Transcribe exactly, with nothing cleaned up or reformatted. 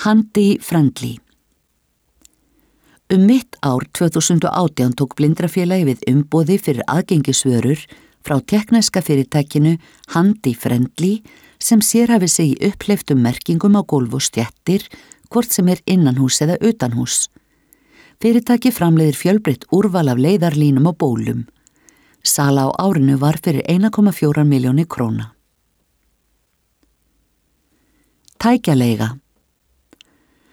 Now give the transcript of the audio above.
Handy Friendly. Um mitt ár tvö þúsund og átján tók Blindrafélagið við umboði fyrir aðgengisvörur frá tekneska fyrirtækinu Handy Friendly sem sérhæfir sig í upphleyptum merkingum á gólf og stéttir, hvort sem er innanhús eða utanhús. Fyrirtæki framleiðir fjölbreytt úrval af leiðarlínum og bólum. Sala á árinu var fyrir eina komma fjórar milljónir króna. Tækjaleiga.